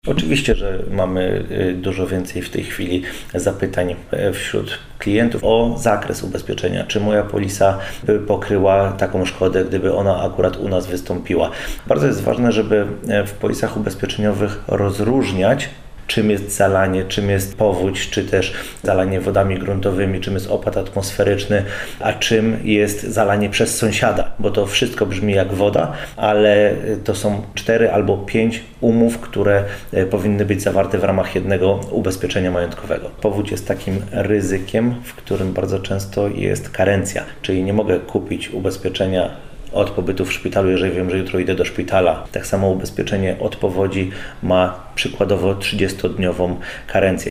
Oczywiście, że mamy dużo więcej w tej chwili zapytań wśród klientów o zakres ubezpieczenia. Czy moja polisa by pokryła taką szkodę, gdyby ona akurat u nas wystąpiła? Bardzo jest ważne, żeby w polisach ubezpieczeniowych rozróżniać, czym jest zalanie, czym jest powódź, czy też zalanie wodami gruntowymi, czym jest opad atmosferyczny, a czym jest zalanie przez sąsiada, bo to wszystko brzmi jak woda, ale to są 4 albo 5 umów, które powinny być zawarte w ramach jednego ubezpieczenia majątkowego. Powódź jest takim ryzykiem, w którym bardzo często jest karencja, czyli nie mogę kupić ubezpieczenia od pobytu w szpitalu, jeżeli wiem, że jutro idę do szpitala. Tak samo ubezpieczenie od powodzi ma przykładowo 30-dniową karencję.